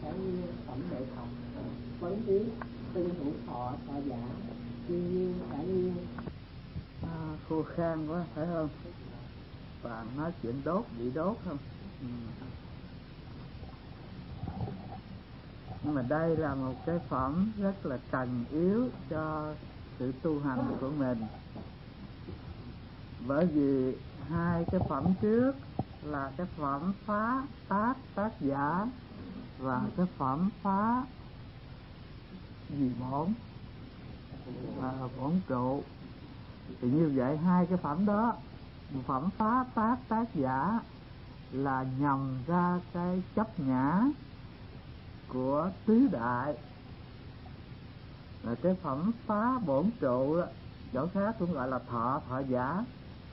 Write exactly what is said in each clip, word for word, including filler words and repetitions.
phải phẩm đệ học vấn ý tinh hữu thọ thọ giả thiên nhiên phải nhiên. À, khô khan quá phải không? Và nói chuyện đốt bị đốt không? Ừ. Nhưng mà đây là một cái phẩm rất là cần yếu cho sự tu hành của mình. Bởi vì hai cái phẩm trước là cái phẩm phá tác tác giả và cái phẩm phá gì bổn à, bổn trụ. Thì như vậy hai cái phẩm đó, phẩm phá tác tác giả là nhằm ra cái chấp ngã của tứ đại, và cái phẩm phá bổn trụ chỗ khác cũng gọi là thọ thọ giả,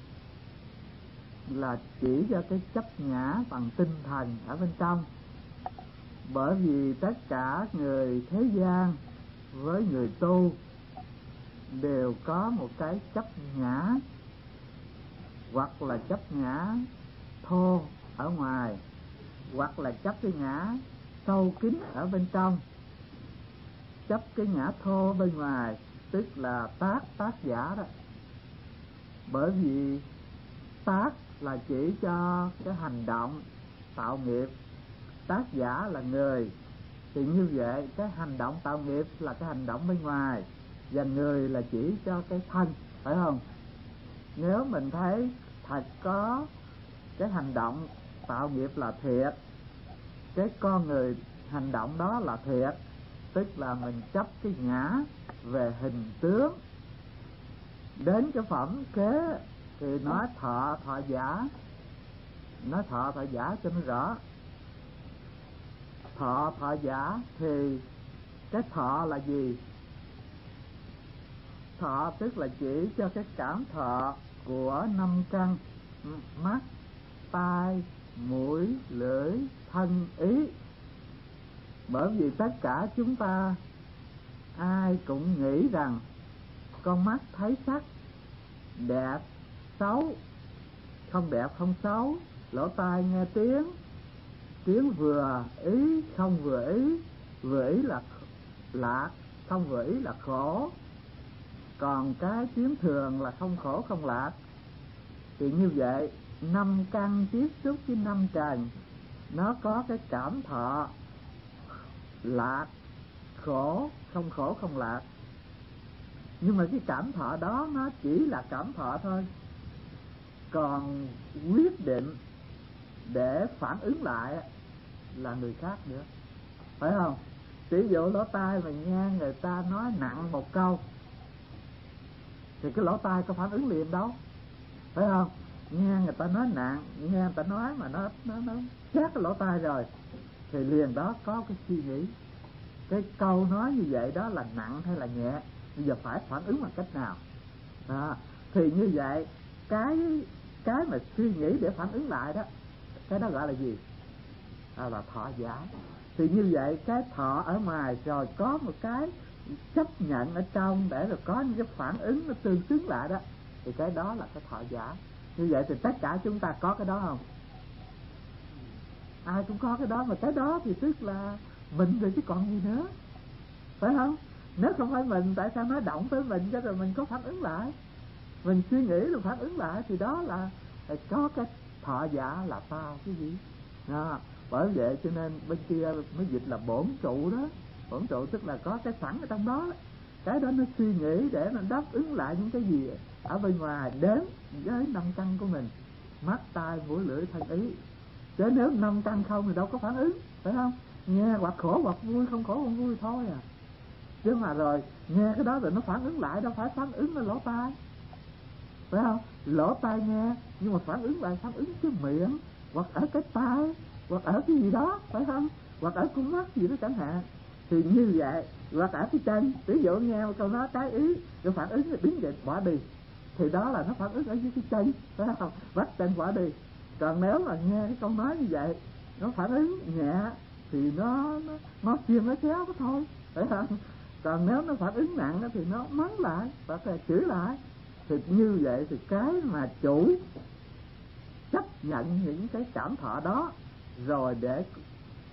là chỉ cho cái chấp ngã bằng tinh thần ở bên trong. Bởi vì tất cả người thế gian với người tu đều có một cái chấp ngã, hoặc là chấp ngã thô ở ngoài, hoặc là chấp cái ngã sâu kín ở bên trong. Chấp cái ngã thô bên ngoài tức là tác tác giả đó. Bởi vì tác là chỉ cho cái hành động tạo nghiệp, tác giả là người. Thì như vậy cái hành động tạo nghiệp là cái hành động bên ngoài, và người là chỉ cho cái thân, phải không? Nếu mình thấy thật có cái hành động tạo nghiệp là thiệt, cái con người hành động đó là thiệt, tức là mình chấp cái ngã về hình tướng. Đến cái phẩm kế thì nói thọ thọ giả, nói thọ thọ giả cho nó rõ. Thọ thọ giả thì cái thọ là gì? Thọ tức là chỉ cho cái cảm thọ của năm căn: mắt, tai, mũi, lưỡi, thân, ý. Bởi vì tất cả chúng ta ai cũng nghĩ rằng con mắt thấy sắc, đẹp, xấu, không đẹp không xấu. Lỗ tai nghe tiếng, tiếng vừa ý không vừa ý, vừa ý là lạc, không vừa ý là khổ. Còn cái tiếng thường là không khổ không lạc. Thì như vậy năm căn tiếp xúc với năm trần, nó có cái cảm thọ lạc, khổ, không khổ không lạc. Nhưng mà cái cảm thọ đó nó chỉ là cảm thọ thôi. Còn quyết định để phản ứng lại là người khác nữa, phải không? Ví dụ lỗ tai mà nghe người ta nói nặng một câu thì cái lỗ tai có phản ứng liền đâu, phải không? Nghe người ta nói nặng, nghe người ta nói mà nó nó nó chát cái lỗ tai rồi thì liền đó có cái suy nghĩ, cái câu nói như vậy đó là nặng hay là nhẹ, bây giờ phải phản ứng bằng cách nào. À, thì như vậy cái cái mà suy nghĩ để phản ứng lại đó, cái đó gọi là gì? À, là thọ giả. Thì như vậy cái thọ ở ngoài rồi có một cái chấp nhận ở trong để rồi có những cái phản ứng nó tương xứng lại đó, thì cái đó là cái thọ giả. Như vậy thì tất cả chúng ta có cái đó không? Ai cũng có cái đó, mà cái đó thì tức là mình rồi chứ còn gì nữa, phải không? Nếu không phải mình, tại sao nó động tới mình cho rồi mình có phản ứng lại, mình suy nghĩ rồi phản ứng lại, thì đó là có cái thọ giả là tao cái gì đó. Bởi vậy cho nên bên kia mới dịch là bổn trụ đó. Bổn trụ tức là có cái sẵn ở trong đó, cái đó nó suy nghĩ để nó đáp ứng lại những cái gì ở bên ngoài đến với năm căn của mình: mắt, tai, mũi, lưỡi, thân, ý. Chứ nếu năm căn không thì đâu có phản ứng, phải không? Nghe hoặc khổ hoặc vui, không khổ không vui thôi à. Chứ mà rồi nghe cái đó rồi nó phản ứng lại, đâu phải phản ứng là lỗ tai, phải không? Lỗ tai nghe nhưng mà phản ứng lại phản ứng cái miệng, hoặc ở cái tai, hoặc ở cái gì đó, phải không? Hoặc ở con mắt gì đó chẳng hạn. Thì như vậy, hoặc ở cái chân, ví dụ nghe một câu nói trái ý rồi phản ứng rồi đứng dậy bỏ đi, thì đó là nó phản ứng ở dưới cái chân, phải không? Vắt chân bỏ đi. Còn nếu mà nghe cái câu nói như vậy nó phản ứng nhẹ thì nó nó nó chiên nó chéo cái thôi, phải không? Còn nếu nó phản ứng nặng thì nó mắng lại hoặc là chửi lại. Thì như vậy thì cái mà chủ chấp nhận những cái cảm thọ đó rồi để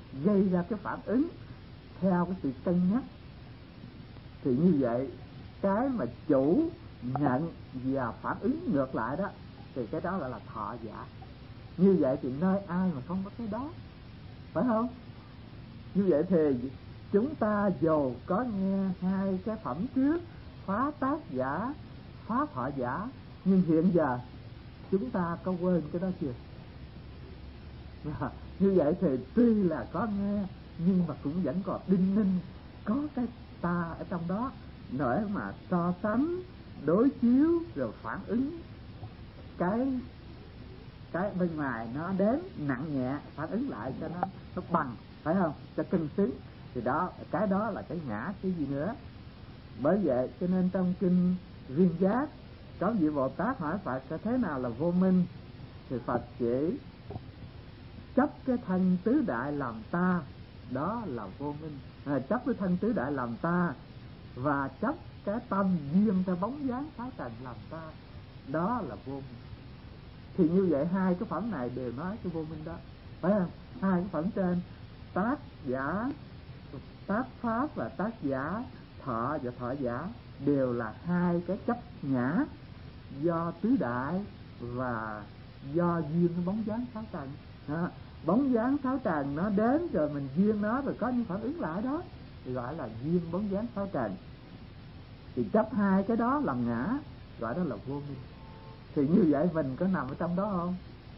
gây ra cái phản ứng theo cái sự cân nhắc. Thì như vậy cái mà chủ nhận và phản ứng ngược lại đó, thì cái đó gọi là thọ giả. Như vậy thì nơi ai mà không có cái đó, phải không? Như vậy thì chúng ta dù có nghe hai cái phẩm trước, phá tác giả, phá thọ giả, nhưng hiện giờ chúng ta có quên cái đó chưa? À, như vậy thì tuy là có nghe nhưng mà cũng vẫn còn đinh ninh, có cái ta ở trong đó để mà so sánh, đối chiếu rồi phản ứng cái cái bên ngoài nó đến nặng nhẹ, phản ứng lại cho nó nó bằng, phải không? Cho cân xứng. Thì đó, cái đó là cái ngã cái gì nữa. Bởi vậy cho nên trong kinh Viên Giác có vị Bồ Tát hỏi Phật thế nào là vô minh, thì Phật chỉ chấp cái thân tứ đại làm ta, đó là vô minh. À, chấp cái thân tứ đại làm ta và chấp cái tâm duyên theo bóng dáng sáu trần làm ta, đó là vô minh. Thì như vậy hai cái phẩm này đều nói cái vô minh đó, phải không? Hai cái phẩm trên, tác giả, tác pháp và tác giả, thọ và thọ giả, đều là hai cái chấp ngã do tứ đại và do duyên cái bóng dáng sáu trần. À, bóng dáng sáu trần nó đến rồi mình duyên nó, rồi có những phản ứng lại đó, thì gọi là duyên bóng dáng sáu trần. Thì chấp hai cái đó làm ngã, gọi đó là vô minh. Thì như vậy mình có nằm ở trong đó không?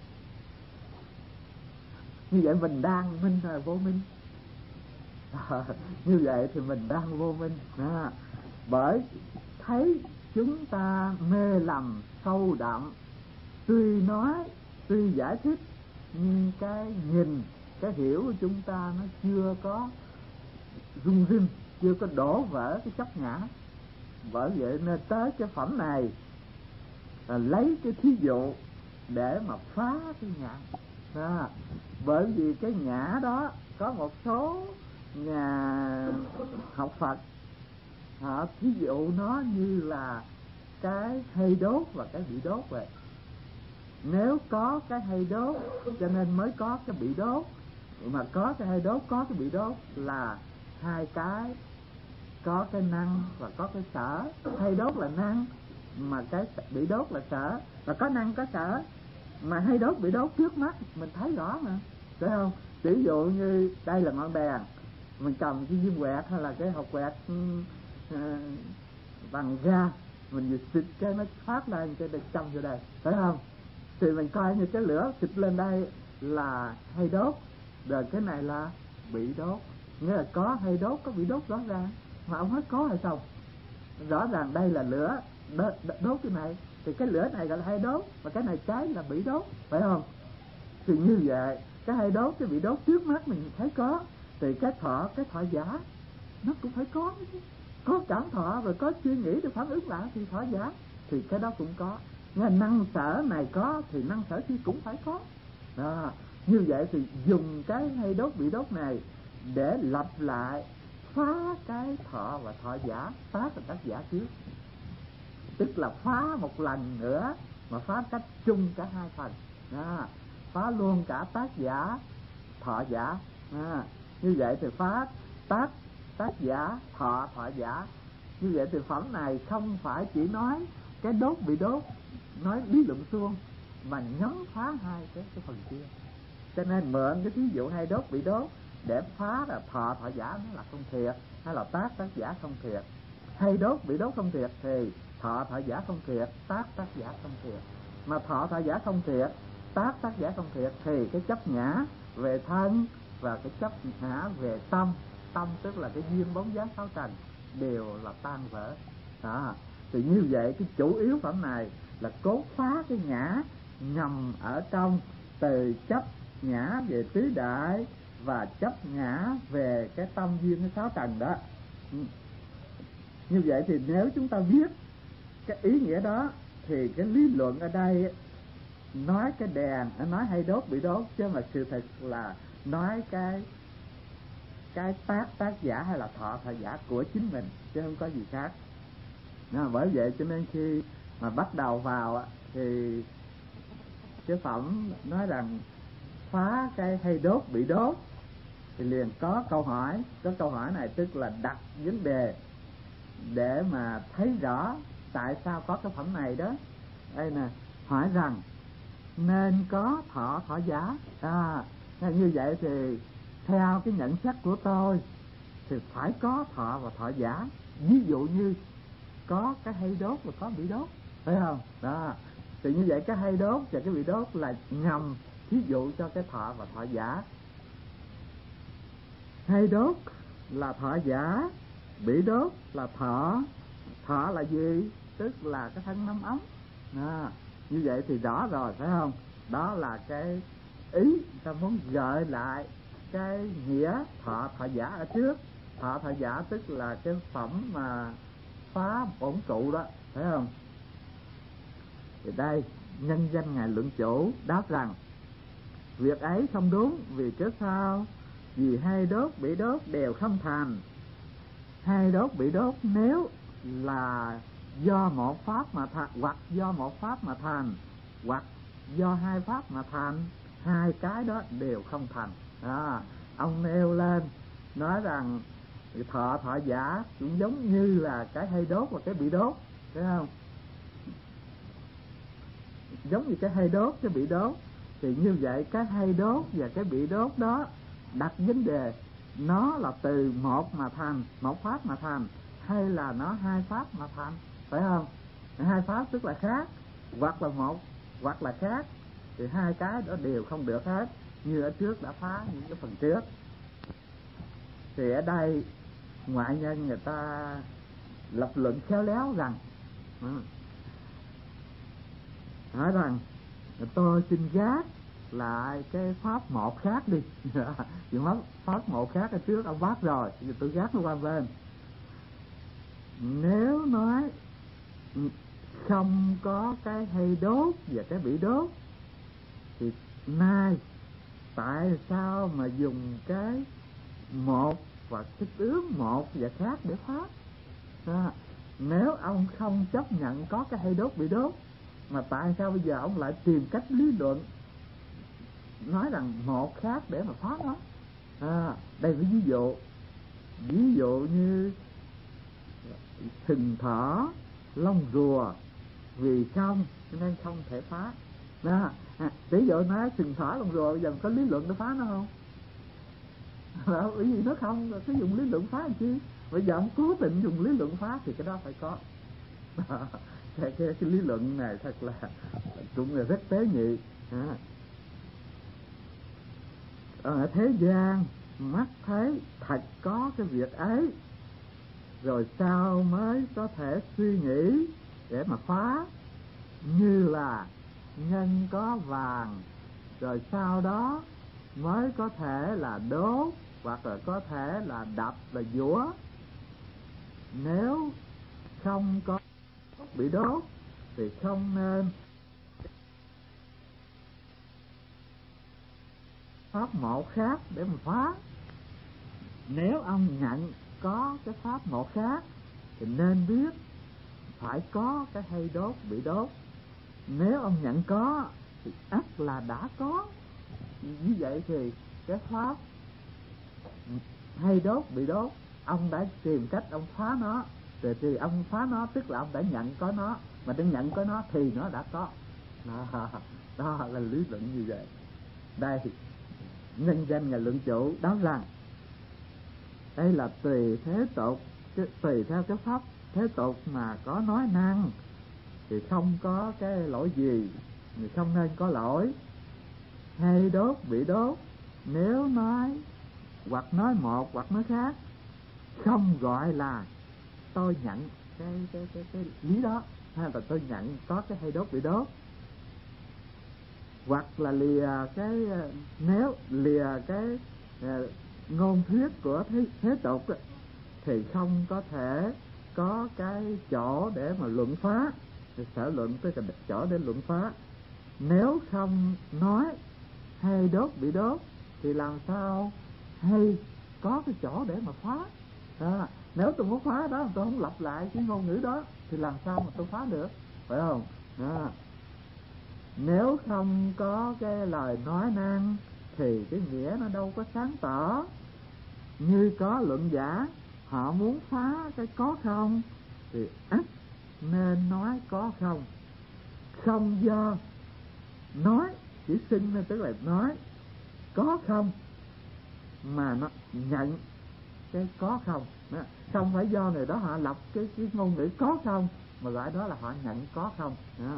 Như vậy mình đang minh hay là vô minh? À, như vậy thì mình đang vô minh. À, bởi thấy chúng ta mê lầm sâu đậm, tuy nói, tuy giải thích, nhưng cái nhìn, cái hiểu của chúng ta nó chưa có rung rinh, chưa có đổ vỡ cái chấp ngã. Bởi vậy nên tới cái phẩm này là lấy cái thí dụ để mà phá cái ngã. À, bởi vì cái ngã đó có một số nhà học Phật họ thí dụ nó như là cái hay đốt và cái bị đốt vậy. Nếu có cái hay đốt cho nên mới có cái bị đốt, mà có cái hay đốt, có cái bị đốt là hai cái, có cái năng và có cái sở. Hay đốt là năng, mà cái bị đốt là sở. Và có năng có sở, mà hay đốt bị đốt trước mắt mình thấy rõ mà, phải không? Ví dụ như đây là ngọn đèn, mình cầm cái viên quẹt hay là cái hộp quẹt uh, bằng ga, mình vừa xịt cái nó phát lên cái để châm vô đây, phải không? Thì mình coi như cái lửa xịt lên đây là hay đốt, rồi cái này là bị đốt. Nghĩa là có hay đốt, có bị đốt rõ ràng. Mà ông nói có hay không? Rõ ràng đây là lửa đốt, đốt cái này, thì cái lửa này gọi là hay đốt, và cái này cháy là bị đốt, phải không? Thì như vậy cái hay đốt, cái bị đốt trước mắt mình thấy có, thì cái thọ, cái thọ giả nó cũng phải có chứ. Có cảm thọ rồi có suy nghĩ để phản ứng lại thì thọ giả, thì cái đó cũng có. Nghe năng sở này có thì năng sở kia cũng phải có. À, như vậy thì dùng cái hay đốt bị đốt này để lặp lại phá cái thọ và thọ giả, phá thành tác giả trước. Tức là phá một lần nữa mà phá cách chung cả hai phần. À, phá luôn cả tác giả, thọ giả. À, như vậy thì phá tác, tác giả, thọ, thọ giả. Như vậy thì phẩm này không phải chỉ nói cái đốt bị đốt, nói lý luận suông, mà nhắm phá hai cái, cái phần kia. Cho nên mượn cái thí dụ hay đốt bị đốt để phá là thọ, thọ giả nó là không thiệt, hay là tác, tác giả không thiệt. Hay đốt bị đốt không thiệt thì thọ, thọ giả không thiệt, tác, tác giả không thiệt. Mà thọ, thọ giả không thiệt, tác, tác giả không thiệt, thì cái chấp ngã về thân và cái chấp ngã về tâm, tâm tức là cái duyên bóng dáng sáu trần, đều là tan vỡ. Đó. Thì như vậy cái chủ yếu phẩm này là cốt phá cái ngã ngầm ở trong, từ chấp ngã về tứ đại và chấp ngã về cái tâm duyên cái sáu trần đó. Như vậy thì nếu chúng ta biết cái ý nghĩa đó, thì cái lý luận ở đây nói cái đèn, nói hay đốt bị đốt, chứ mà sự thật là nói cái cái tác, tác giả hay là thọ, thọ giả của chính mình, chứ không có gì khác. Nó bởi vậy cho nên khi mà bắt đầu vào thì cái phẩm nói rằng phá cái hay đốt bị đốt thì liền có câu hỏi. Có câu hỏi này tức là đặt vấn đề để mà thấy rõ tại sao có cái phẩm này đó. Đây nè, hỏi rằng nên có thọ thọ giả. À, như vậy thì theo cái nhận xét của tôi thì phải có thọ và thọ giả. Ví dụ như có cái hay đốt và có bị đốt, phải không? Đó, thì như vậy cái hay đốt và cái bị đốt là ngầm thí dụ cho cái thọ và thọ giả. Hay đốt là thọ giả, bị đốt là thọ. Thọ là gì? Tức là cái thân năm ống. À, như vậy thì rõ rồi, phải không? Đó là cái ý ta muốn gợi lại cái nghĩa thọ thọ giả ở trước. Thọ thọ giả tức là cái phẩm mà phá bổn trụ đó, phải không? Thì đây nhân danh ngài luận chủ đáp rằng việc ấy không đúng. Vì cớ sao? Vì hay đốt bị đốt đều không thành. Hay đốt bị đốt nếu là do một pháp mà thành, hoặc do một pháp mà thành, hoặc do hai pháp mà thành, hai cái đó đều không thành. À, ông nêu lên nói rằng thọ thọ giả cũng giống như là cái hay đốt và cái bị đốt, thấy không? Giống như cái hay đốt, cái bị đốt. Thì như vậy cái hay đốt và cái bị đốt đó đặt vấn đề nó là từ một mà thành, một pháp mà thành, hay là nó hai pháp mà thành, phải không? Hai pháp tức là khác, hoặc là một hoặc là khác, thì hai cái đó đều không được hết, như ở trước đã phá những cái phần trước. Thì ở đây ngoại nhân người ta lập luận khéo léo rằng nói rằng tôi xin gác lại cái pháp một khác đi. Chuyện pháp, pháp một khác ở trước ông bác rồi, giờ tôi gác nó qua bên. Nếu nói không có cái hay đốt và cái bị đốt thì nay tại sao mà dùng cái một và cái tướng một và khác để phá? À, nếu ông không chấp nhận có cái hay đốt bị đốt, mà tại sao bây giờ ông lại tìm cách lý luận nói rằng một khác để mà phá nó? À, đây là ví dụ. Ví dụ như sừng thỏ, lông rùa, vì không nên không thể phá. Đó, à, ví dụ nói sừng thỏ lông rùa bây giờ có lý luận để phá nó không? Đó, bởi vì nó không, cái dùng lý luận phá làm chi? Bây giờ ông cố tình dùng lý luận phá thì cái đó phải có. Đó, cái, cái, cái lý luận này thật là cũng là rất tế nhị. À, ở thế gian mắt thấy thật có cái việc ấy, rồi sao mới có thể suy nghĩ để mà phá? Như là nhân có vàng, rồi sau đó mới có thể là đốt, hoặc là có thể là đập và giũa. Nếu không có bị đốt thì không nên pháp một khác để mà phá. Nếu ông nhận có cái pháp một khác thì nên biết phải có cái hay đốt bị đốt. Nếu ông nhận có thì ắt là đã có. Như vậy thì cái pháp hay đốt bị đốt, ông đã tìm cách ông phá nó, rồi thì ông phá nó tức là ông đã nhận có nó, mà để nhận có nó thì nó đã có. Đó, đó là lý luận như vậy. Đây nhân danh ngài luận chủ đó rằng đây là tùy thế tục, tùy theo cái pháp thế tục mà có nói năng thì không có cái lỗi gì, thì không nên có lỗi. Hay đốt bị đốt nếu nói hoặc nói một hoặc nói khác không gọi là tôi nhận cái cái cái cái lý đó, hay là tôi nhận có cái hay đốt bị đốt. Hoặc là lìa cái, nếu lìa cái uh, ngôn thuyết của thế, thế tục thì không có thể có cái chỗ để mà luận phá, thì sở luận tới cái chỗ để luận phá. Nếu không nói hay đốt bị đốt thì làm sao hay có cái chỗ để mà phá? À, nếu tôi muốn phá đó tôi không lặp lại cái ngôn ngữ đó thì làm sao mà tôi phá được, phải không? À, nếu không có cái lời nói năng thì cái nghĩa nó đâu có sáng tỏ. như có luận giả họ muốn phá cái có không thì ắt nên nói có không. Không do nói, chỉ xưng nên tức là nói có không, mà nó nhận cái có không. Đó. Không phải do người đó họ lập cái, cái ngôn ngữ có không, mà gọi đó là họ nhận có không. Đó.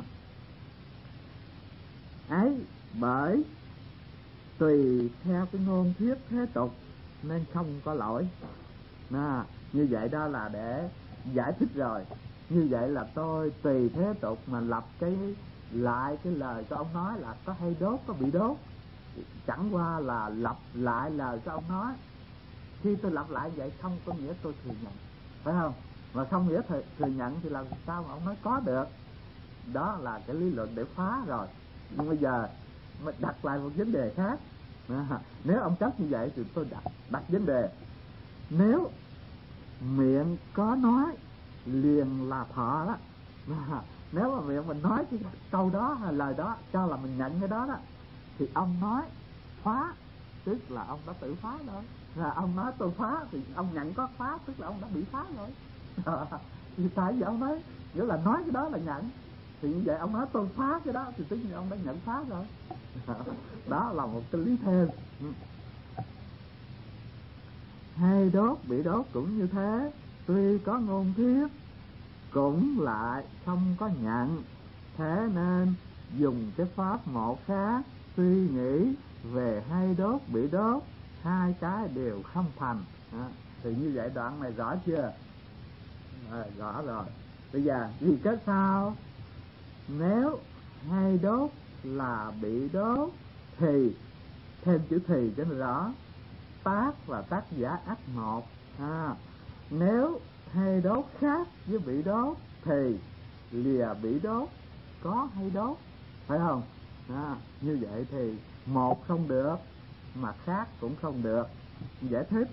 Ấy bởi tùy theo cái ngôn thuyết thế tục nên không có lỗi. Đó. Như vậy đó là để giải thích rồi. Như vậy là tôi tùy thế tục mà lập cái lại cái lời của ông nói là có hay đốt có bị đốt, chẳng qua là lặp lại lời của ông nói. Khi tôi lặp lại vậy không có nghĩa tôi thừa nhận, phải không? Mà không nghĩa thừa, thừa nhận thì làm sao mà ông nói có được. Đó là cái lý luận để phá rồi. Nhưng bây giờ mới đặt lại một vấn đề khác. À, nếu ông chấp như vậy thì tôi đặt, đặt vấn đề. Nếu miệng có nói liền là thọ đó, à, nếu mà miệng mình nói cái câu đó hay lời đó cho là mình nhận cái đó đó, thì ông nói phá tức là ông đã tự phá rồi. Là ông nói tôi phá thì ông nhận có phá tức là ông đã bị phá rồi. À, thì tại vì ông nói nghĩa là nói cái đó là nhận, thì như vậy ông nói tôi phá cái đó thì tức là ông đã nhận phá rồi. À, đó là một cái lý thêm. Hay đốt bị đốt cũng như thế, tuy có ngôn thuyết cũng lại không có nhận. Thế nên dùng cái pháp một khác suy nghĩ về hay đốt bị đốt, hai cái đều không thành. À, thì như vậy đoạn này rõ chưa? À, rõ rồi. Bây giờ vì cái sao nếu hay đốt là bị đốt thì thêm chữ thì cho nó rõ. Tác và tác giả ắt một. À, nếu hay đốt khác với bị đốt thì lìa bị đốt có hay đốt, phải không? À, như vậy thì một không được mà khác cũng không được. Giải thích: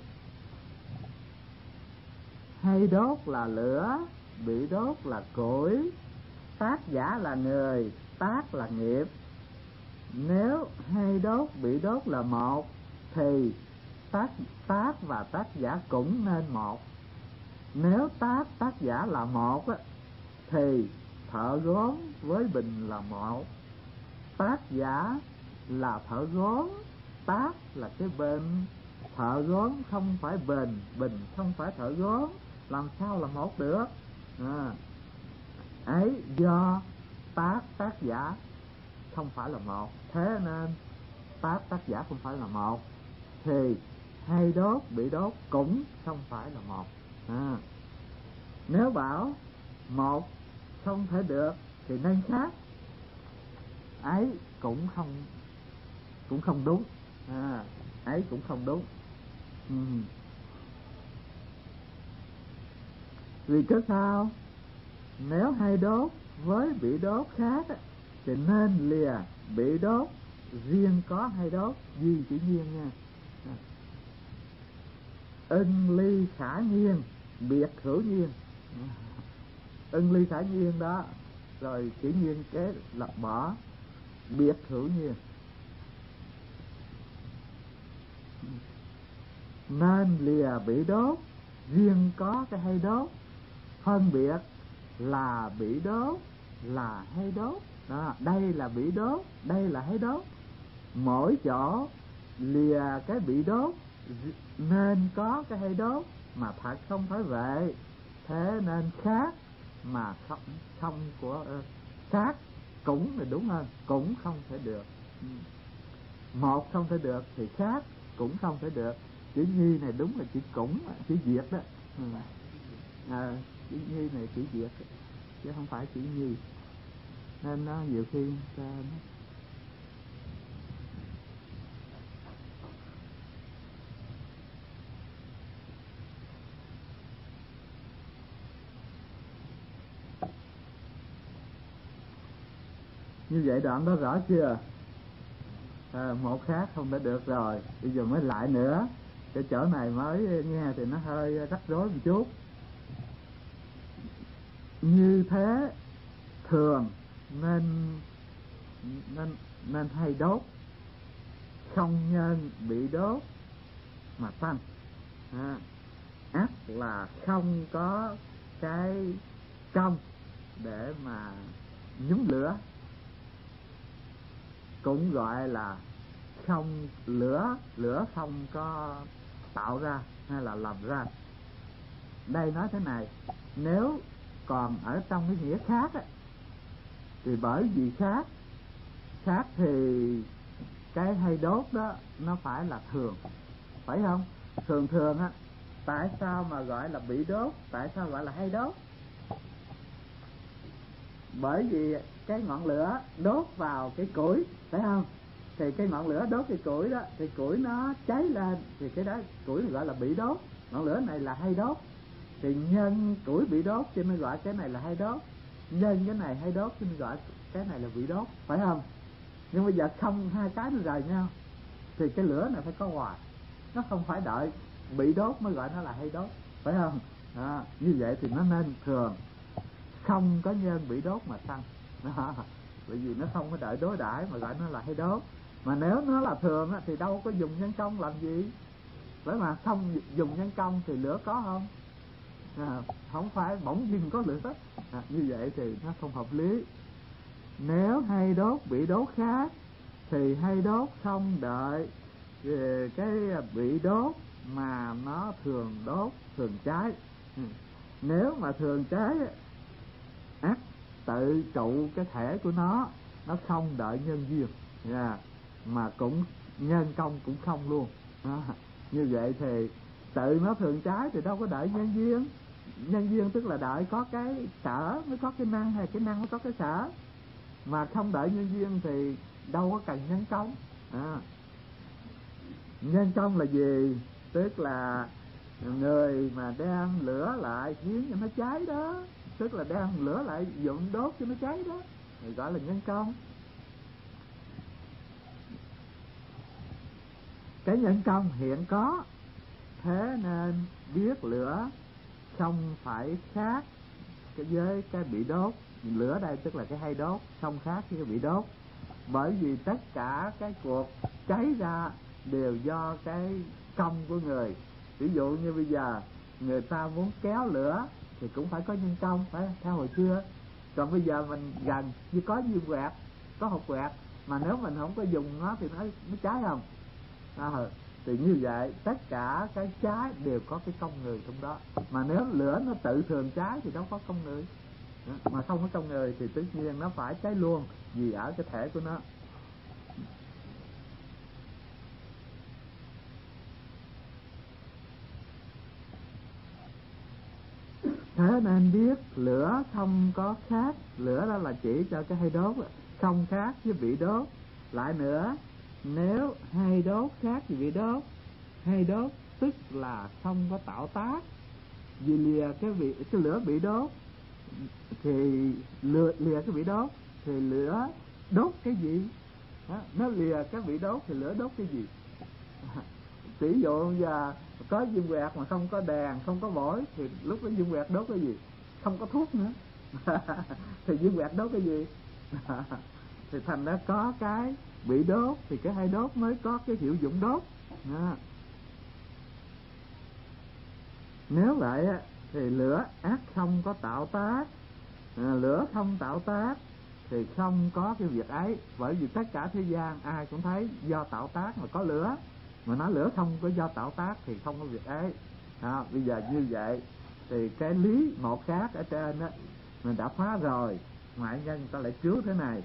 hay đốt là lửa, bị đốt là củi, tác giả là người, tác là nghiệp. Nếu hay đốt bị đốt là một thì tác tác và tác giả cũng nên một. Nếu tác tác giả là một á, thì thợ gốm với bình là một. Tác giả là thợ gốm, tác là cái bình. Thợ gốm không phải bình, bình không phải thợ gốm, làm sao là một được? À, ấy do tác tác giả không phải là một, thế nên tác tác giả không phải là một, thì hay đốt bị đốt cũng không phải là một. À, nếu bảo một không thể được thì nên khác, ấy cũng không cũng không đúng. À, ấy cũng không đúng. Ừ. Vì cớ sao? Nếu hay đốt với bị đốt khác thì nên lìa bị đốt, riêng có hay đốt, duy chỉ nhiên nha. À, ưng ly khả nhiên, biệt hữu nhiên. À, ưng ly khả nhiên đó, rồi chỉ nhiên kế lập bỏ, biệt hữu nhiên. Nên lìa bị đốt, riêng có cái hay đốt, phân biệt là bị đốt là hay đốt. Đó, đây là bị đốt, đây là hay đốt. Mỗi chỗ lìa cái bị đốt nên có cái hay đốt, mà thật không phải vậy. Thế nên khác mà không, không của uh, khác cũng là đúng hơn, cũng không thể được. Một không thể được thì khác cũng không thể được. Chữ nhi này đúng là chữ cũng, chữ diệt đó. Ừ. À, chữ nhi này chữ diệt chứ không phải chữ nhi, nên nó nhiều khi ta nó... Như vậy đoạn đó rõ chưa? À, một khác không thể được rồi, bây giờ mới lại nữa. Cái chỗ này mới nghe thì nó hơi rắc rối một chút. Như thế thường nên nên nên hay đốt, không nhân bị đốt mà tăng. à, ắt là không có cái công để mà nhúng lửa, cũng gọi là không lửa lửa không có tạo ra hay là làm ra. Đây nói thế này, nếu còn ở trong cái nghĩa khác á, thì bởi vì khác khác thì cái hay đốt đó nó phải là thường, phải không? Thường thường á, tại sao mà gọi là bị đốt, tại sao gọi là hay đốt? Bởi vì cái ngọn lửa đốt vào cái củi, phải không? Thì cái ngọn lửa đốt cái củi đó, thì củi nó cháy lên, thì cái đó củi gọi là bị đốt, ngọn lửa này là hay đốt. Thì nhân củi bị đốt cho nên gọi cái này là hay đốt, nhân cái này hay đốt cho nên gọi cái này là bị đốt, phải không? Nhưng bây giờ không, hai cái nó rời nhau thì cái lửa này phải có hoài, nó không phải đợi bị đốt mới gọi nó là hay đốt, phải không? À, như vậy thì nó nên thường, không có nhân bị đốt mà sanh. À, bởi vì nó không có đợi đối đãi mà gọi nó là hay đốt. Mà nếu nó là thường á, thì đâu có dùng nhân công làm gì, bởi mà không dùng nhân công thì lửa có không? À, không phải bỗng dưng có lửa. À, như vậy thì nó không hợp lý. Nếu hay đốt bị đốt khác thì hay đốt không đợi về cái bị đốt mà nó thường đốt, thường cháy. Ừ. Nếu mà thường cháy ắt tự trụ cái thể của nó, nó không đợi nhân duyên, yeah, mà cũng nhân công cũng không luôn. À, như vậy thì tự nó thường cháy thì đâu có đợi nhân duyên. Nhân duyên tức là đợi có cái sở mới có cái năng, hay cái năng mới có cái sở, mà không đợi nhân duyên thì đâu có cần nhân công. À, nhân công là gì? Tức là người mà đem lửa lại khiến cho nó cháy đó, tức là đem lửa lại dụng đốt cho nó cháy đó, thì gọi là nhân công. Cái nhân công hiện có, thế nên biết lửa không phải khác với cái bị đốt. Lửa đây tức là cái hay đốt, không khác với cái bị đốt, bởi vì tất cả cái cuộc cháy ra đều do cái công của người. Ví dụ như bây giờ người ta muốn kéo lửa thì cũng phải có nhân công, phải theo hồi xưa. Còn bây giờ mình gần như có viên quẹt, có hộp quẹt, mà nếu mình không có dùng nó thì nó, nó cháy không? À, thì như vậy tất cả cái cháy đều có cái công người trong đó. Mà nếu lửa nó tự thường cháy thì đâu có công người. Mà không có công người thì tất nhiên nó phải cháy luôn, vì ở cái thể của nó. Thế nên biết lửa không có khác. Lửa đó là chỉ cho cái hay đốt, không khác với bị đốt. Lại nữa, nếu hay đốt khác với bị đốt, hay đốt tức là không có tạo tác. Vì lìa cái vị cái lửa bị đốt thì lìa, lìa cái bị đốt thì lửa đốt cái gì? Đó, nó lìa cái bị đốt thì lửa đốt cái gì? Ví dụ giờ có viên quẹt mà không có đèn, không có vổi thì lúc đó viên quẹt đốt cái gì? Không có thuốc nữa. Thì viên quẹt đốt cái gì? Thì thành ra có cái bị đốt thì cái hay đốt mới có cái hiệu dụng đốt. Đó. Nếu vậy thì lửa ác không có tạo tác. À, lửa không tạo tác thì không có cái việc ấy. Bởi vì tất cả thế gian ai cũng thấy do tạo tác mà có lửa, mà nói lửa không có do tạo tác thì không có việc ấy. À, bây giờ như vậy thì cái lý một khác ở trên á mình đã phá rồi. Ngoại nhân ta lại cứu thế này,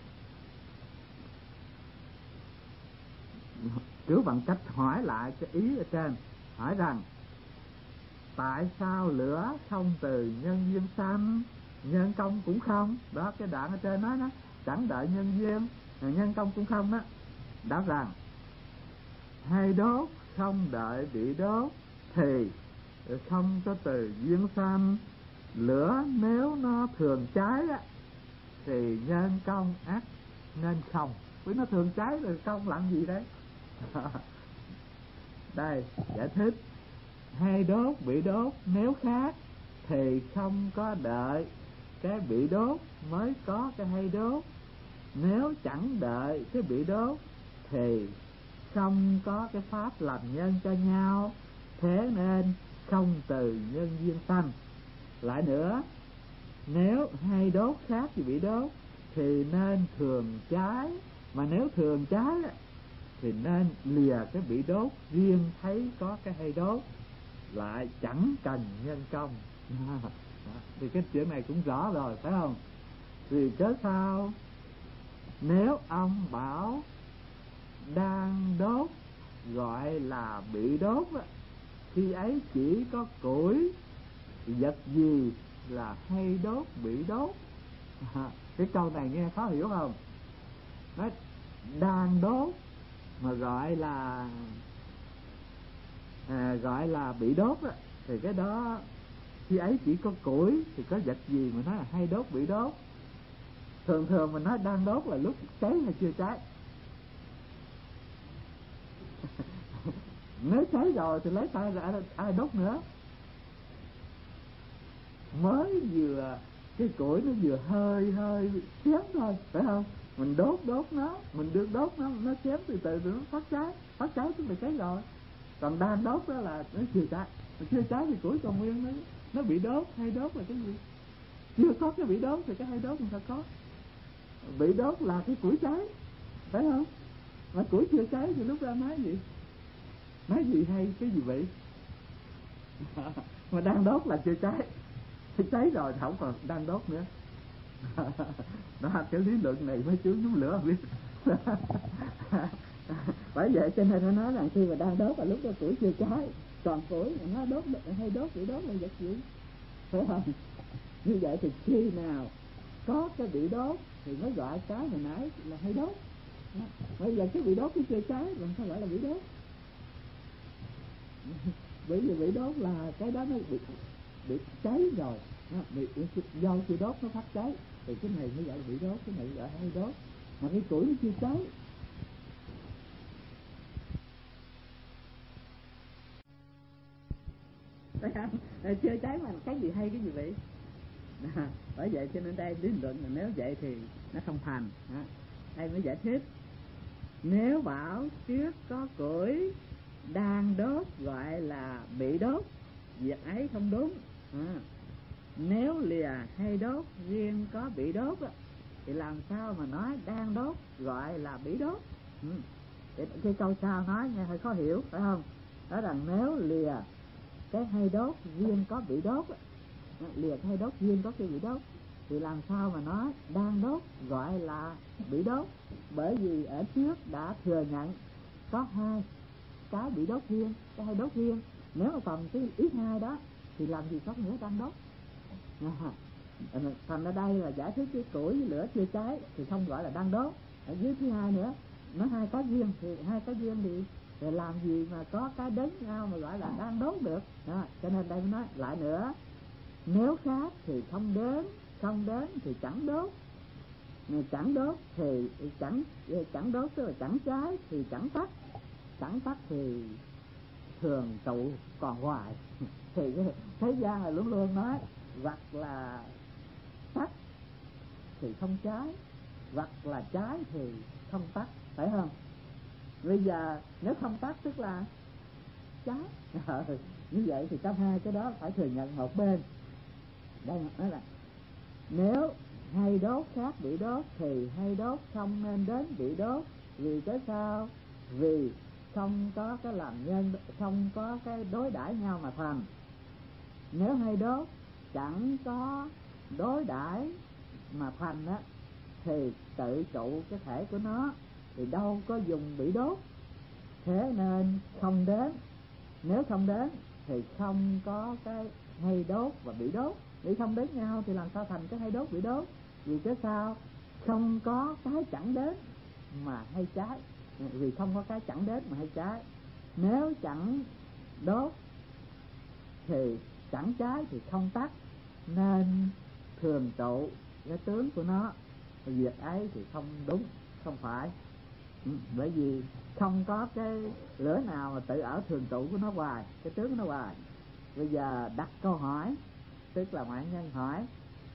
cứu bằng cách hỏi lại cái ý ở trên, hỏi rằng tại sao lửa không từ nhân duyên sanh, nhân công cũng không? Đó, cái đoạn ở trên nói đó, chẳng đợi nhân duyên, nhân công cũng không đó. Đáp rằng hay đốt không đợi bị đốt thì không có từ duyên sanh. Lửa nếu nó thường cháy á thì nhân công ác nên không. Vì nó thường cháy rồi công làm gì đấy? Đây giải thích, hay đốt bị đốt nếu khác thì không có đợi cái bị đốt mới có cái hay đốt. Nếu chẳng đợi cái bị đốt thì không có cái pháp làm nhân cho nhau, thế nên không từ nhân duyên sanh. Lại nữa, nếu hay đốt khác thì bị đốt thì nên thường cháy, mà nếu thường cháy thì nên lìa cái bị đốt, riêng thấy có cái hay đốt, lại chẳng cần nhân công. Thì cái chuyện này cũng rõ rồi phải không? Vì cớ sao nếu ông bảo đang đốt gọi là bị đốt á, khi ấy chỉ có củi, vật gì là hay đốt bị đốt? À, cái câu này nghe khó hiểu không? Nói đang đốt mà gọi là à, gọi là bị đốt á, thì cái đó khi ấy chỉ có củi, thì có vật gì mà nói là hay đốt bị đốt? Thường thường mình nói đang đốt là lúc cháy hay chưa cháy. Nếu cháy rồi thì lấy tay ra ai đốt nữa? Mới vừa cái củi nó vừa hơi hơi xém thôi phải không? Mình đốt đốt nó, mình đưa đốt nó, nó xém từ từ từ nó phát cháy, phát cháy tức là cháy rồi. Còn đang đốt đó là nó chưa cháy, mà chưa cháy thì củi còn nguyên, nó nó bị đốt. Hay đốt là cái gì? Chưa có cái bị đốt thì cái hay đốt làm sao có? Bị đốt là cái củi cháy phải không? Mà củi chưa cháy thì lúc ra nói gì? Nói gì hay cái gì bị? Mà đang đốt là chưa cháy, cháy rồi thì không còn đang đốt nữa. Đó, cái lý luận này mấy chú nhóm lửa không biết. Bởi vậy cho nên nó nói rằng khi mà đang đốt là lúc đó củi chưa cháy, còn củi nó đốt hay đốt bị đốt là vật gì phải không? Như vậy thì khi nào có cái bị đốt thì mới gọi cái hồi nãy là hay đốt. Bây giờ cái bị đốt cái chưa cháy làm sao gọi là bị đốt? Bởi vì bị đốt là cái đó nó bị bị cháy rồi, nó bị do chưa đốt nó phát cháy, thì cái này mới gọi là bị đốt, cái này gọi là hay đốt. Mà cái củi nó chưa cháy. Chưa cháy mà cái gì hay cái gì bị? À, bởi vậy cho nên đây lý luận là nếu vậy thì nó không thành. À, đây mới giải thích. Nếu bảo trước có củi đang đốt gọi là bị đốt, việc ấy không đúng. À, nếu lìa hay đốt riêng có bị đốt á, thì làm sao mà nói đang đốt gọi là bị đốt? Ừ. Cái, cái câu sau nói nghe hơi khó hiểu phải không? Nói rằng nếu lìa cái hay đốt riêng có bị đốt á, lìa cái hay đốt riêng có cái bị đốt, thì làm sao mà nói đang đốt gọi là bị đốt? Bởi vì ở trước đã thừa nhận có hai cái bị đốt riêng, cái hay đốt riêng. Nếu mà còn cái ý hai đó thì làm gì có nghĩa đang đốt. À, thành ở đây là giải thích cái củi với lửa chưa cháy thì không gọi là đang đốt. Ở dưới thứ hai nữa, nó hai cái riêng thì hai cái riêng thì, thì làm gì mà có cái đến nhau mà gọi là đang đốt được. Đó, cho nên đây mới nói lại nữa, nếu khác thì không đến, không đến thì chẳng đốt. Chẳng đốt thì chẳng chẳng đốt tức là chẳng cháy thì chẳng tắt, chẳng tắt thì thường trụ còn hoài. Thì thế gian là luôn luôn nói hoặc là tắt thì không cháy, hoặc là cháy thì không tắt, phải không? Bây giờ nếu không tắt tức là cháy. Như vậy thì trong hai cái đó phải thừa nhận một bên. Đây nói là nếu hay đốt khác bị đốt thì hay đốt không nên đến bị đốt. Vì cái sao? Vì không có cái làm nhân, không có cái đối đãi nhau mà thành. Nếu hay đốt chẳng có đối đãi mà thành á, thì tự trụ cái thể của nó thì đâu có dùng bị đốt. Thế nên không đến. Nếu không đến thì không có cái hay đốt và bị đốt. Vì không đến nhau thì làm sao thành cái hay đốt bị đốt? Vì cái sao? Không có cái chẳng đến mà hay cháy. Vì không có cái chẳng đến mà hay cháy. Nếu chẳng đốt thì chẳng cháy thì không tắt, nên thường trụ cái tướng của nó. Việc ấy thì không đúng, không phải. Ừ, bởi vì không có cái lửa nào mà tự ở thường trụ của nó hoài, cái tướng của nó hoài. Bây giờ đặt câu hỏi, tức là ngoại nhân hỏi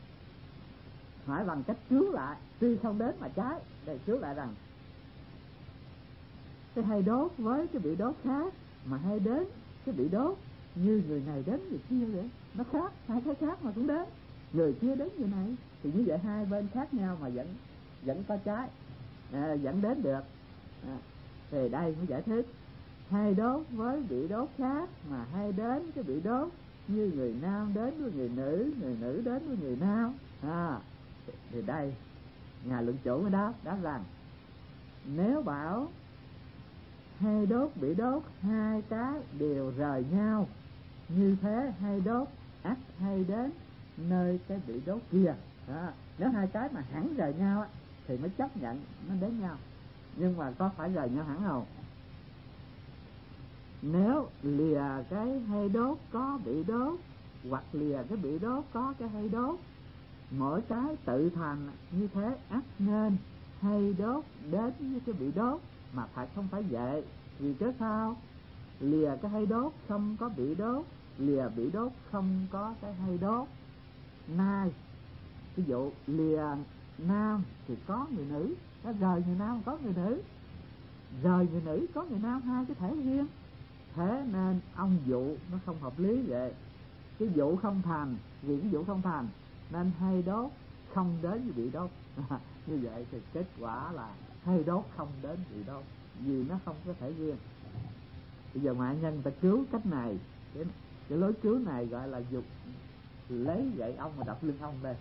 hỏi bằng cách cứu lại, tuy không đến mà cháy, để cứu lại rằng cái hay đốt với cái bị đốt khác, mà hay đến cái bị đốt, như người này đến người kia vậy. Nó khác, hai cái khác mà cũng đến, người kia đến người này, thì như vậy hai bên khác nhau mà vẫn vẫn có trái, à, vẫn đến được. À, thì đây mới giải thích hay đốt với bị đốt khác mà hay đến cái bị đốt, như người nam đến với người nữ, người nữ đến với người nam. À, thì đây ngài luận chủ mới đáp đáp rằng nếu bảo hay đốt bị đốt hai cái đều rời nhau, như thế hay đốt ắt hay đến nơi cái bị đốt kia. À, nếu hai cái mà hẳn rời nhau thì mới chấp nhận nó đến nhau, nhưng mà có phải rời nhau hẳn không? Nếu lìa cái hay đốt có bị đốt, hoặc lìa cái bị đốt có cái hay đốt, mỗi cái tự thành như thế ắt nên hay đốt đến với cái bị đốt, mà phải không phải vậy. Vì cớ sao? Lìa cái hay đốt không có bị đốt, lìa bị đốt không có cái hay đốt. Nay ví dụ lìa nam thì có người nữ, nó rời người nam có người nữ, rời người nữ có người nam, hai cái thể riêng. Thế nên ông dụ nó không hợp lý vậy. Cái dụ không thành, vì cái dụ không thành nên hay đốt không đến với bị đốt. Như vậy thì kết quả là hay đốt không đến bị đốt, vì nó không có thể riêng. Bây giờ ngoại nhân ta cứu cách này, cái, cái lối cứu này gọi là dục lấy gậy ông mà đập lưng ông đây.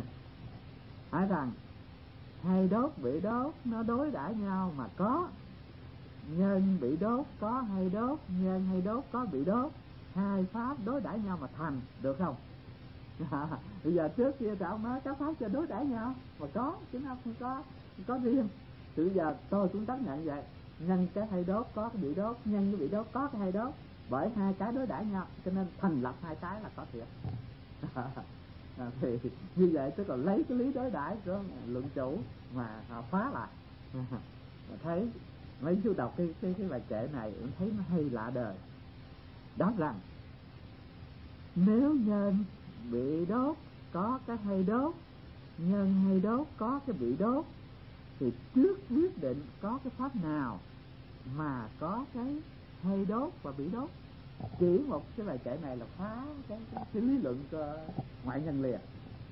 Hỏi rằng hay đốt bị đốt nó đối đãi nhau mà có, nhân bị đốt có hay đốt, nhân hay đốt có bị đốt, hai pháp đối đãi nhau mà thành, được không? À, bây giờ trước kia thì ông nói các pháp cho đối đãi nhau mà có, chứ nó không có có riêng. Thì bây giờ tôi cũng chấp nhận vậy, nhân cái hay đốt có cái bị đốt, nhân cái bị đốt có cái hay đốt, bởi hai cái đối đãi nhau cho nên thành lập hai cái là có thiệt. À, thì như vậy tức là lấy cái lý đối đãi của luận chủ mà họ phá lại. Mà thấy mấy chú đọc cái cái cái bài kệ này cũng thấy nó hay lạ đời. Đáp rằng nếu nhân bị đốt có cái hay đốt, nhân hay đốt có cái bị đốt, thì trước quyết định có cái pháp nào mà có cái hay đốt và bị đốt. Chỉ một cái bài kệ này là phá cái, cái, cái lý luận của ngoại nhân liền.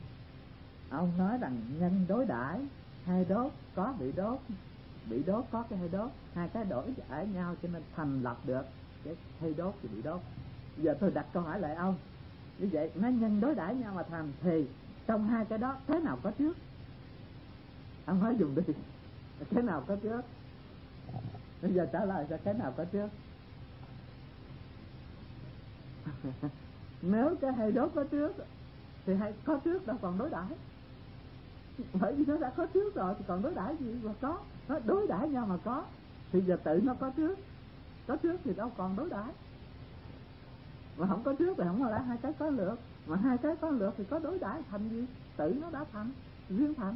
Ông nói rằng nhân đối đãi hay đốt có bị đốt, bị đốt có cái hay đốt, hai cái đổi ở nhau cho nên thành lập được cái hay đốt thì bị đốt. Bây giờ tôi đặt câu hỏi lại ông, như vậy nó nhân đối đãi nhau mà thành, thì trong hai cái đó thế nào có trước? Ông nói dùng đi, cái nào có trước? Bây giờ trả lời cho cái nào có trước. Nếu cái hay đốt có trước thì hay có trước đâu còn đối đãi, bởi vì nó đã có trước rồi thì còn đối đãi gì mà có. Nó đối đãi nhau mà có, thì giờ tự nó có trước, có trước thì đâu còn đối đãi. Mà không có trước thì không có lẽ hai cái có lượt, mà hai cái có lượt thì có đối đãi thành gì? Tự nó đã thành, riêng thành.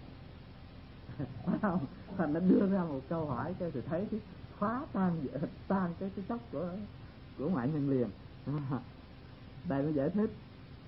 Phải không? Thành nó đưa ra một câu hỏi cái thì thấy cái phá tan tan cái cái chốc của của ngoại nhân liền. Đây mới giải thích.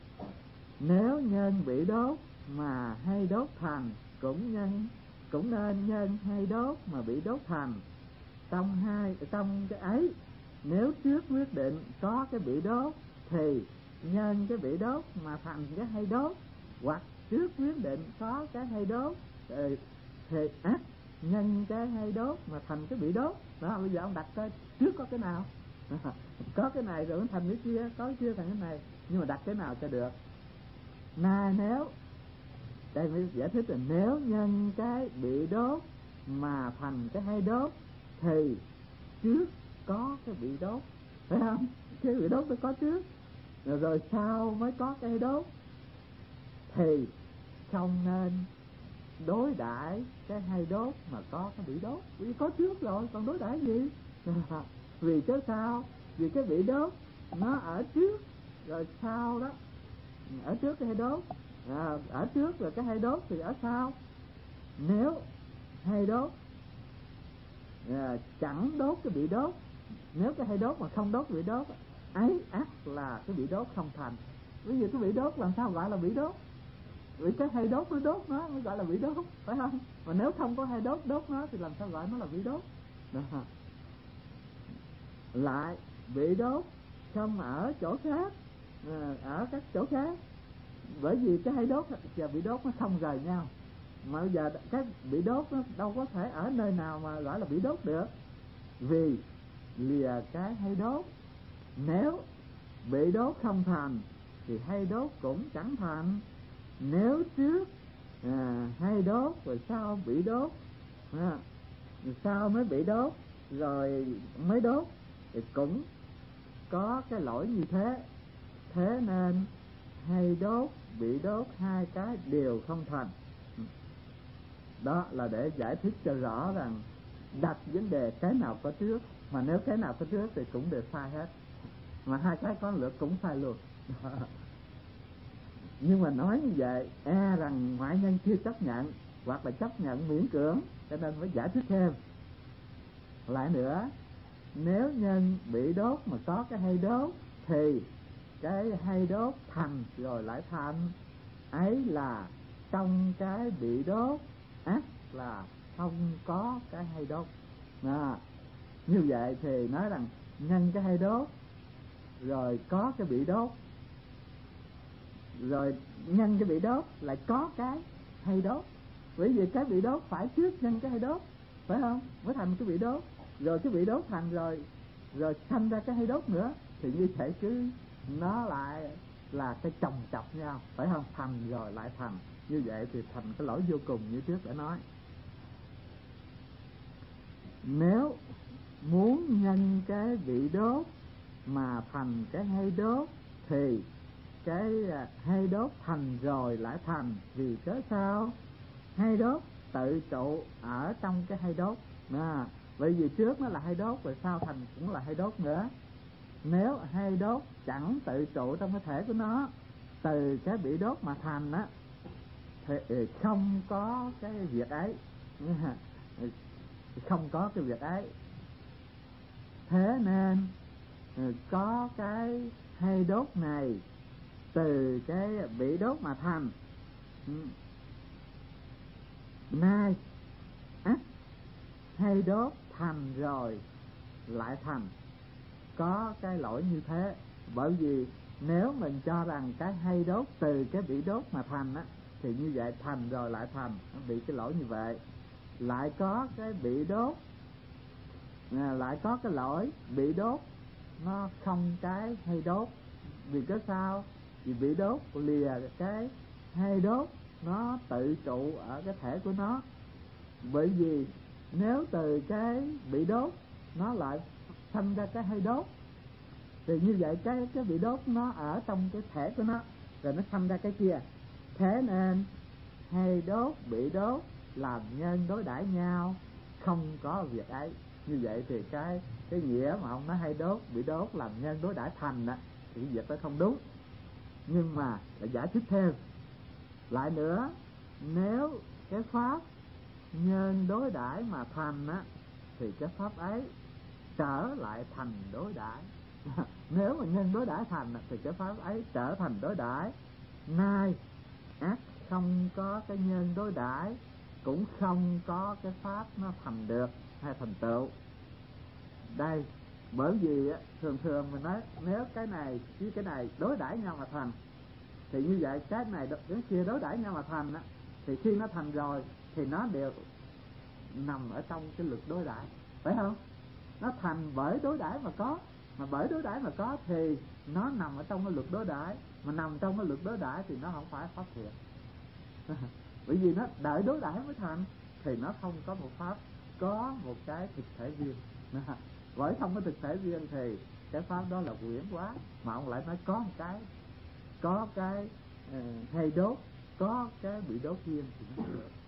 Nếu nhân bị đốt mà hay đốt thành, cũng nhân cũng nên nhân hay đốt mà bị đốt thành. Trong hai trong cái ấy, nếu trước quyết định có cái bị đốt thì nhân cái bị đốt mà thành cái hay đốt, hoặc trước quyết định có cái hay đốt thì, thì ác nhân cái hay đốt mà thành cái bị đốt. Đó, bây giờ ông đặt coi trước có cái nào. Có cái này rồi nó thành cái kia, có cái kia thành cái này, nhưng mà đặt cái nào cho được. Này nếu đây mới giải thích là nếu nhân cái bị đốt mà thành cái hay đốt thì trước có cái bị đốt, phải không? Cái bị đốt nó có trước, rồi, rồi sau mới có cái hay đốt, thì không nên đối đãi cái hay đốt mà có cái bị đốt, vì có trước rồi còn đối đãi gì? Vì cái sao? Vì cái bị đốt nó ở trước, rồi sau đó ở trước cái hay đốt, à, ở trước rồi cái hay đốt thì ở sau. Nếu hay đốt à, chẳng đốt cái bị đốt, nếu cái hay đốt mà không đốt bị đốt ấy ắt là cái bị đốt không thành. Ví dụ cái bị đốt làm sao gọi là bị đốt? Vì cái hay đốt nó đốt nó mới gọi là bị đốt, phải không? Mà nếu không có hay đốt đốt nó thì làm sao gọi nó là bị đốt? Đó. Lại bị đốt không ở chỗ khác, ở các chỗ khác, bởi vì cái hay đốt và bị đốt nó không rời nhau. Mà bây giờ cái bị đốt nó đâu có thể ở nơi nào mà gọi là bị đốt được, vì lìa cái hay đốt. Nếu bị đốt không thành thì hay đốt cũng chẳng thành. Nếu trước à, hay đốt rồi sau bị đốt, à, rồi sau mới bị đốt rồi mới đốt thì cũng có cái lỗi như thế. Thế nên hay đốt bị đốt hai cái đều không thành. Đó là để giải thích cho rõ rằng đặt vấn đề cái nào có trước, mà nếu cái nào có trước thì cũng đều sai hết, mà hai cái có lượt cũng sai luôn. Nhưng mà nói như vậy e rằng ngoại nhân chưa chấp nhận, hoặc là chấp nhận miễn cưỡng, cho nên mới giải thích thêm. Lại nữa, nếu nhân bị đốt mà có cái hay đốt thì cái hay đốt thành rồi lại thành, ấy là trong cái bị đốt ác là không có cái hay đốt. À, như vậy thì nói rằng nhân cái hay đốt rồi có cái bị đốt, rồi nhân cái bị đốt lại có cái hay đốt. Bởi vì cái bị đốt phải trước nhân cái hay đốt, phải không, mới thành cái bị đốt, rồi cái bị đốt thành rồi rồi thành ra cái hay đốt nữa, thì như thể cứ nó lại là cái chồng chọc nhau, phải không, thành rồi lại thành. Như vậy thì thành cái lỗi vô cùng như trước đã nói. Nếu muốn nhân cái bị đốt mà thành cái hay đốt thì cái hay đốt thành rồi lại thành, vì cớ sao? Hay đốt tự trụ ở trong cái hay đốt. À, bởi vì trước nó là hay đốt rồi sau thành cũng là hay đốt nữa. Nếu hay đốt chẳng tự trụ trong cái thể của nó, từ cái bị đốt mà thành á, thì không có cái việc ấy, không có cái việc ấy. Thế nên có cái hay đốt này từ cái bị đốt mà thành. Nay ác hay đốt thành rồi lại thành, có cái lỗi như thế. Bởi vì nếu mình cho rằng cái hay đốt từ cái bị đốt mà thành á, thì như vậy thành rồi lại thành, nó bị cái lỗi như vậy. Lại có cái bị đốt, à, lại có cái lỗi bị đốt nó không cái hay đốt. Vì cái sao? Vì bị đốt lìa cái hay đốt, nó tự trụ ở cái thể của nó. Bởi vì nếu từ cái bị đốt nó lại thành ra cái hay đốt, thì như vậy cái cái bị đốt nó ở trong cái thể của nó, rồi nó thành ra cái kia. Thế nên hay đốt bị đốt làm nhân đối đãi nhau, không có việc ấy. Như vậy thì cái cái nghĩa mà ông nói hay đốt bị đốt làm nhân đối đãi thành đó, thì cái việc đó không đúng. Nhưng mà lại giải thích thêm. Lại nữa, nếu cái pháp nhân đối đãi mà thành á, thì cái pháp ấy trở lại thành đối đãi. Nếu mà nhân đối đãi thành thì cái pháp ấy trở thành đối đãi. Nay ác không có cái nhân đối đãi, cũng không có cái pháp nó thành được hay thành tựu. Đây, bởi vì thường thường mình nói nếu cái này với cái này đối đãi nhau mà thành, thì như vậy cái này cái kia đối đãi nhau mà thành á, thì khi nó thành rồi thì nó đều nằm ở trong cái lực đối đãi, phải không? Nó thành bởi đối đãi mà có, mà bởi đối đãi mà có thì nó nằm ở trong cái lực đối đãi, mà nằm trong cái lực đối đãi thì nó không phải pháp thiện. Bởi vì nó đợi đối đãi mới thành, thì nó không có một pháp có một cái thực thể riêng. Bởi không có thực thể riêng thì cái pháp đó là quyển quá. Mà ông lại nói có một cái, có cái uh, hay đốt, có cái bị đốt riêng thì nó không được.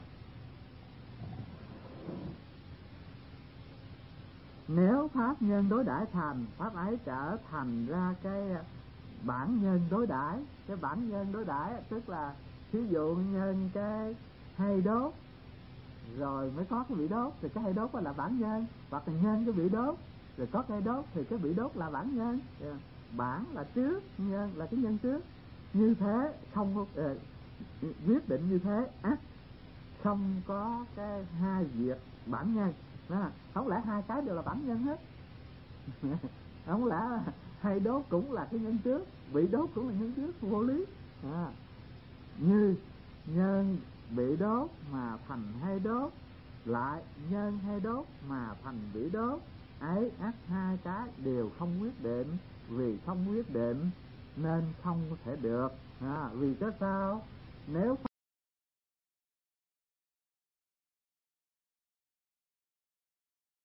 Nếu pháp nhân đối đãi thành, pháp ấy trở thành ra cái bản nhân đối đãi. Cái bản nhân đối đãi tức là ví dụ nhân cái hay đốt rồi mới có cái bị đốt, thì cái hay đốt là bản nhân. Hoặc là nhân cái bị đốt rồi có cái đốt thì cái bị đốt là bản nhân. Bản là trước, nhân là cái nhân trước. Như thế không có uh, quyết định như thế ác không có cái hai việc bản nhân. Đó, không lẽ hai cái đều là bản nhân hết? Không lẽ hay đốt cũng là cái nhân trước, bị đốt cũng là nhân trước, vô lý. À, như nhân bị đốt mà thành hay đốt, lại nhân hay đốt mà thành bị đốt, ấy ắt hai cái đều không quyết định. Vì không quyết định nên không thể được. À, vì cái sao? Nếu